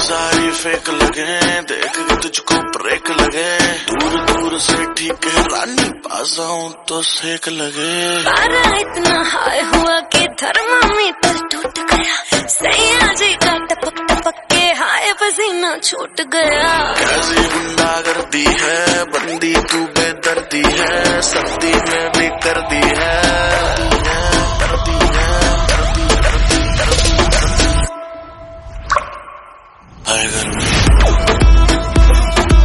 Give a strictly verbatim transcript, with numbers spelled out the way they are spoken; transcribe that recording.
सारी फेक लगे, देख के तुझको ब्रेक लगे। दूर दूर से ठीक है रानी, पास आऊं तो सेक लगे। पारा इतना हाई हुआ कि थर्मामीटर टूट गया। सैया जी का टपक टपक के हाय पसीना छूट गया। कैसी गुंडागर्दी है, बंदी तू बेदर्दी है, सर्दी में भी कर दी है।